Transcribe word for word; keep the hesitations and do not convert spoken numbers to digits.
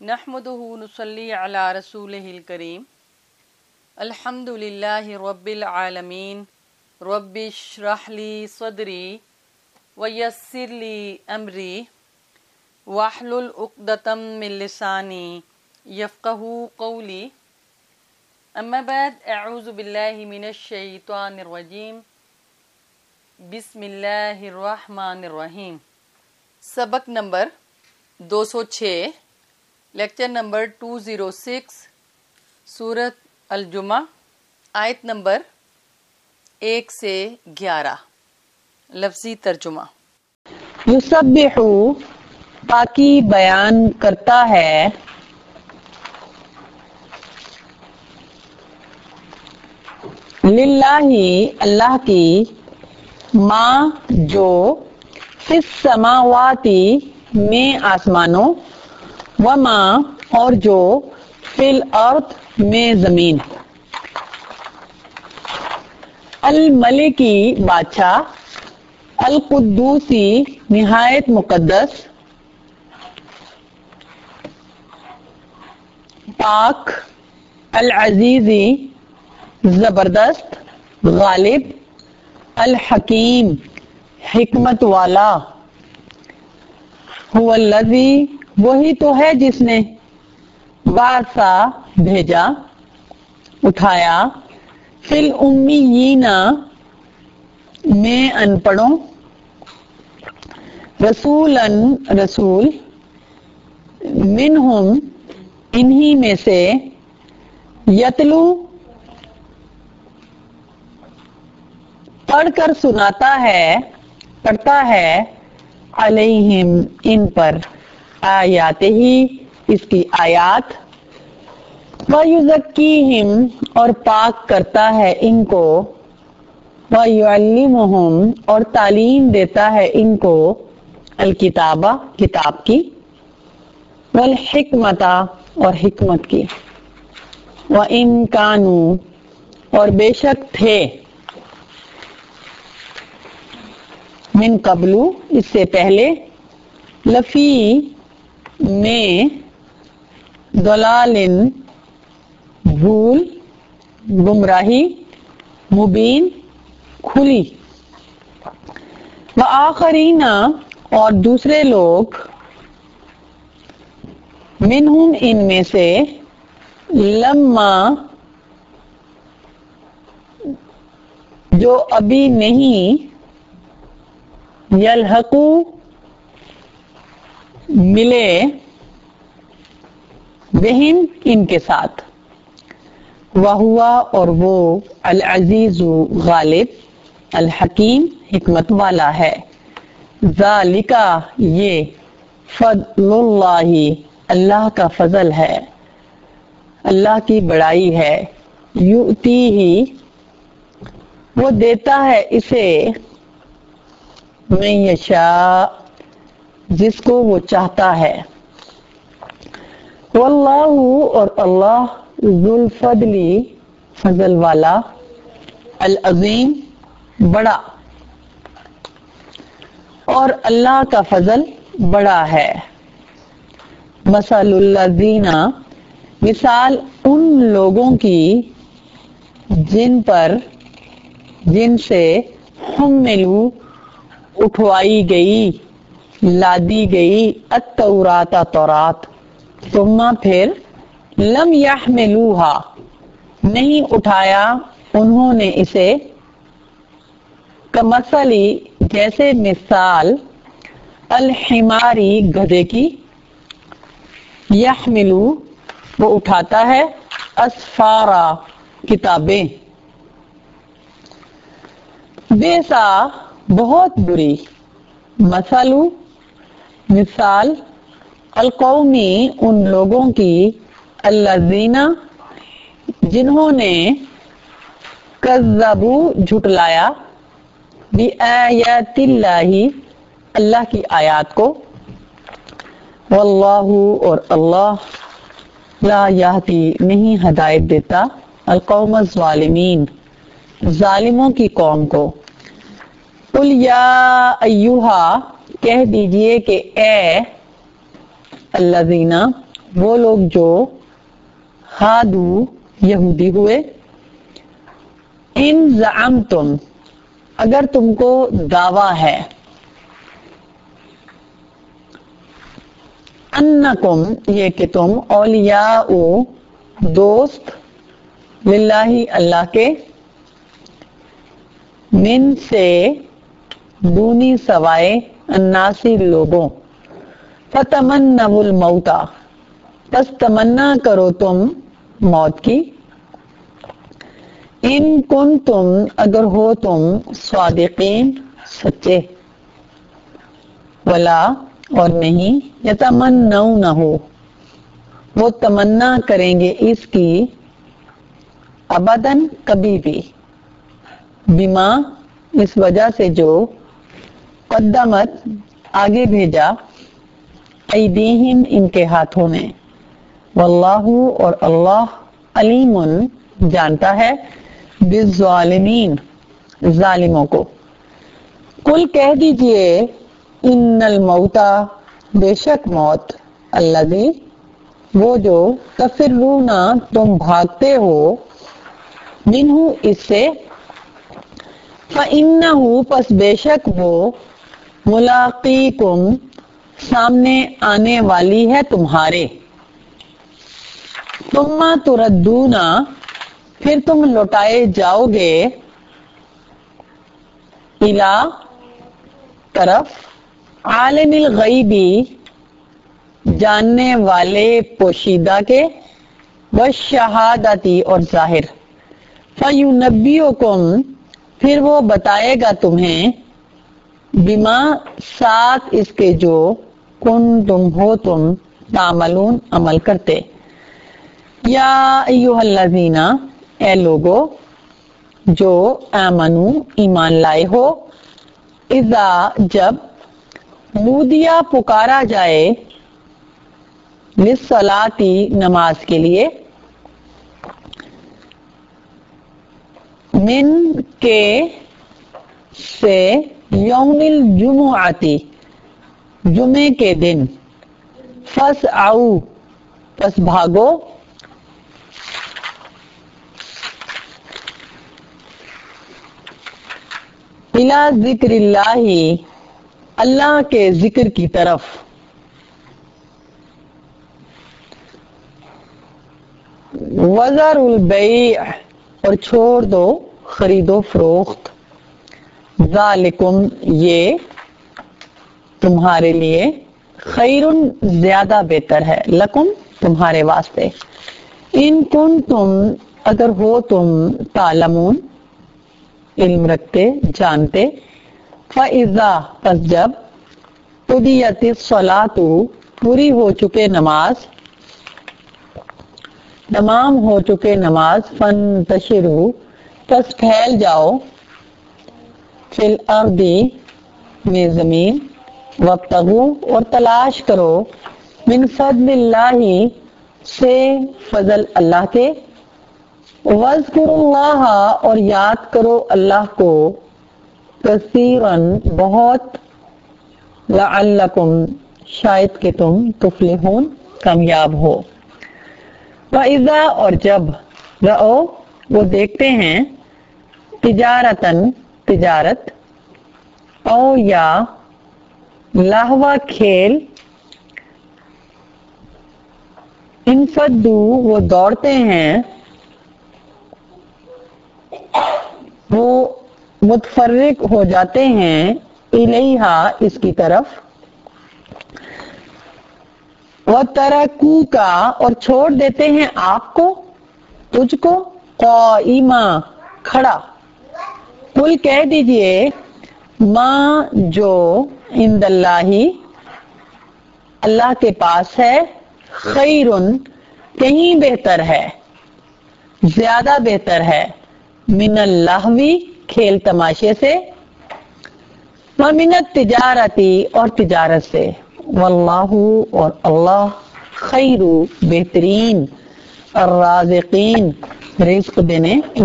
نحمدہ نصلی علی رسولہ الکریم الحمد للہ رب العالمین رب اشرح لی صدری ویسر لی امری واحلل عقدۃ من لسانی یفقہوا قولی اما بعد اعوذ باللہ من الشیطان الرجیم بسم اللہ الرحمن الرحیم۔ سبق نمبر دو سو چھ، لیکچر نمبر دو سو چھ، سورۃ الجمعہ، آیت نمبر ایک سے گیارہ۔ لفظی ترجمہ۔ یسبح پاکی بیان کرتا ہے، للہ اللہ کی، ما جو فی السماواتی میں آسمانوں، وما اور جو فی الارض میں زمین، الملکی بادشاہ، القدوسی نہایت مقدس، پاک، العزیزی زبردست، غالب، الحکیم حکمت والا، هو الذی وہی تو ہے جس نے، بعثا بھیجا، اٹھایا، فی الامیین میں ان پڑھوں، رسولاً رسول، منہم انہی میں سے، یتلو پڑھ کر سناتا ہے، پڑھتا ہے، علیہم ان پر، آیات ہی اس کی آیات، وَيُزَكِّيهِمْ اور پاک کرتا ہے ان کو، وَيُعَلِّمُهُمْ اور تعلیم دیتا ہے ان کو، الکتابہ کتاب کی، والحکمتہ اور حکمت کی، وَإِن كَانُوا اور بے شک تھے، من قبل اس سے پہلے، لفی میں، ضلال بھول، گمراہی، مبین کھلی، وآخرین اور دوسرے لوگ، منہم ان میں سے، لما جو ابھی نہیں، یلحقو ملے، بہم ان کے ساتھ، وہوا اور وہ، العزیز غالب، الحکیم حکمت والا ہے، ذالک یہ، فضل اللہ اللہ کا فضل ہے، اللہ کی بڑائی ہے، یؤتیہ وہ دیتا ہے اسے، من یشاء جس کو وہ چاہتا ہے، واللہ اور اللہ، ذو الفضل فضل والا، العظیم بڑا، اور اللہ کا فضل بڑا ہے، مثل الذین مثال ان لوگوں کی، جن پر جن سے حملوا اٹھوائی گئی، لادی گئی، التورات تورات، ثم پھر، لم يحملوها نہیں اٹھایا انہوں نے اسے، کمثلی جیسے مثال، الحماری گدھے کی، یحملو وہ اٹھاتا ہے، اسفارا کتابیں، بیسا بہت بری، مثلو مثال، القومی ان لوگوں کی، الذین جنہوں نے، کذبوا جھٹلایا، بآیات اللہ اللہ کی آیات کو، واللہ اور اللہ، لا یہدی نہیں ہدایت دیتا، القوم الظالمین ظالموں کی قوم کو، قل یا ایھا کہہ دیجئے کہ اے الذین وہ لوگ جو ہادو یہودی ہوئے، ان زعمتم اگر تم کو دعویٰ ہے، انکم یہ کہ تم اولیاء دوست للہ اللہ کے، من سے دونی سوائے الناسی لوگوں، فتمنوا الموت پس تمنا کرو تم موت کی، ان کنتم اگر ہو تم صادقین سچے، ولا اور نہیں یتمنونہ وہ تمنا کریں گے اس کی ابداً کبھی بھی، بما اس وجہ سے جو قدمت آگے بھیجا ایدیہم ان کے ہاتھوں نے، واللہ اور اللہ علیم جانتا ہے بالظالمین ظالموں کو۔ قل کہہ دیجئے ان الموتا بے شک موت، الذی وہ جو تفرون تم بھاگتے ہو، منہ اس سے، فإنہ پس بے شک وہ، ملاقیکم سامنے آنے والی ہے تمہارے، ثم تردون پھر تم لوٹائے جاؤ گے، الی طرف، عالم الغیبی جاننے والے پوشیدہ کے، والشہادتی اور ظاہر، فینبئکم پھر وہ بتائے گا تمہیں، بما ساتھ اس کے جو کن تم ہو تم تعملون عمل کرتے۔ یا ایھا الذین اے لوگو جو آمنو ایمان لائے ہو، اذا جب نودیا پکارا جائے، للصلاۃ نماز کے لیے، من کے سے یوم الجمعۃ جمعے کے دن، فاسعوا پس بھاگو، الی ذکر اللہ اللہ کے ذکر کی طرف، وذروا البیع اور چھوڑ دو خرید و فروخت، ذالکم یہ تمہارے لیے، خیر زیادہ بہتر ہے، لکم تمہارے واسطے، ان کنتم اگر ہو تم تعلمون علم رکھتے جانتے، فَإِذَا پس جب قُضِیَتِ الصَّلَاةُ پوری ہو چکے نماز، تمام ہو چکے نماز، فَانْتَشِرُوا پس پھیل جاؤ، فِي الْأَرْضِ میں زمین، وَابْتَغُوا اور تلاش کرو، مِنْ فَضْلِ اللَّهِ سے فضل اللہ کے، وَاذْكُرُوا اللَّهَ اور یاد کرو اللہ کو، کثیراً بہت، لعلکم شاید کہ تم تفلحون کامیاب ہو۔ وَإِذَا اور جب رأو وہ دیکھتے ہیں، تجارتاً تجارت، او یا لہوا کھیل، انفدوا وہ دوڑتے ہیں، وہ متفرق ہو جاتے ہیں، الیہا اس کی طرف، وَتَرَكُوكَ اور چھوڑ دیتے ہیں آپ کو، تجھ کو، قائما کھڑا، قل کہہ دیجئے، ما جو عند اللہ اللہ کے پاس ہے، خیرن کہیں بہتر ہے، زیادہ بہتر ہے، من اللہوی کھیل تماشے سے، ومن التجارتی اور تجارت سے، واللہ اور اللہ خیر بہترین الرازقین رزق دینے